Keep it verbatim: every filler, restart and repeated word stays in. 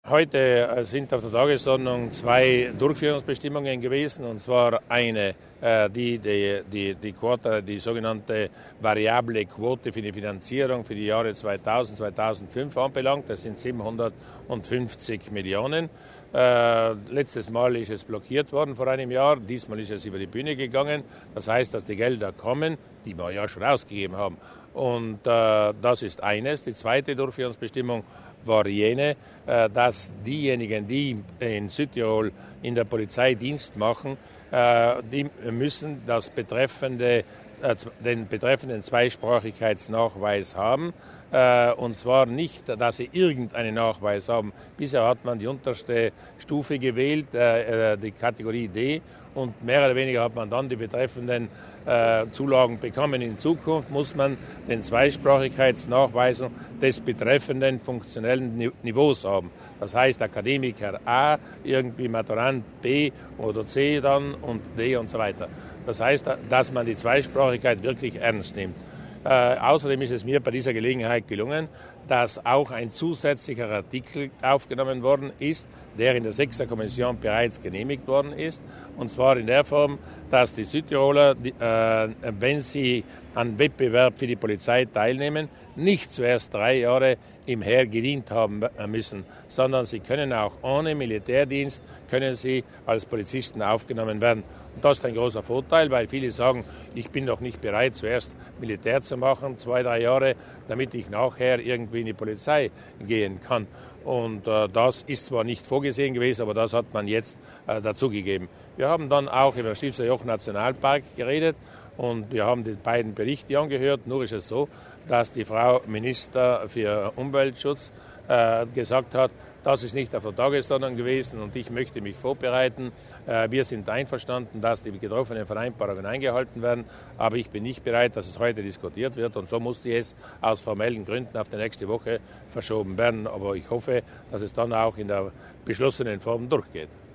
Heute sind auf der Tagesordnung zwei Durchführungsbestimmungen gewesen, und zwar eine, die die, die, die, Quote, die sogenannte variable Quote für die Finanzierung für die Jahre zweitausend, zweitausendfünf anbelangt. Das sind siebenhundertfünfzig Millionen. Äh, letztes Mal ist es blockiert worden vor einem Jahr, diesmal ist es über die Bühne gegangen. Das heißt, dass die Gelder kommen, die wir ja schon ausgegeben haben. Und äh, das ist eines. Die zweite Durchführungsbestimmung war jene, äh, dass diejenigen, die in Südtirol in der Polizei Dienst machen, äh, die müssen das betreffende, äh, den betreffenden Zweisprachigkeitsnachweis haben. Äh, und zwar nicht, dass sie irgendeinen Nachweis haben. Bisher hat man die unterste Stufe gewählt, äh, die Kategorie D, und mehr oder weniger hat man dann die betreffenden äh, Zulagen bekommen. In Zukunft muss man den Zweisprachigkeitsnachweis des betreffenden funktionellen Niveaus haben. Das heißt Akademiker A, irgendwie Maturant B oder C dann und D und so weiter. Das heißt, dass man die Zweisprachigkeit wirklich ernst nimmt. Äh, außerdem ist es mir bei dieser Gelegenheit gelungen, dass auch ein zusätzlicher Artikel aufgenommen worden ist, der in der Sechster Kommission bereits genehmigt worden ist. Und zwar in der Form, dass die Südtiroler, die, äh, wenn sie an Wettbewerb für die Polizei teilnehmen, nicht zuerst drei Jahre im Heer gedient haben müssen, sondern sie können auch ohne Militärdienst, können sie als Polizisten aufgenommen werden. Und das ist ein großer Vorteil, weil viele sagen, ich bin doch nicht bereit, zuerst Militär zu machen, zwei, drei Jahre, damit ich nachher irgendwie in die Polizei gehen kann. Und äh, das ist zwar nicht vorgesehen gewesen, aber das hat man jetzt äh, dazugegeben. Wir haben dann auch über den Stilfser Joch Nationalpark geredet und wir haben die beiden Berichte angehört. Nur ist es so, dass die Frau Minister für Umweltschutz äh, gesagt hat, das ist nicht auf der Tagesordnung gewesen und ich möchte mich vorbereiten. Äh, wir sind einverstanden, dass die getroffenen Vereinbarungen eingehalten werden, aber ich bin nicht bereit, dass es heute diskutiert wird, und so musste es aus formellen Gründen auf die nächste Woche verschoben werden. Aber ich hoffe, dass es dann auch in der beschlossenen Form durchgeht.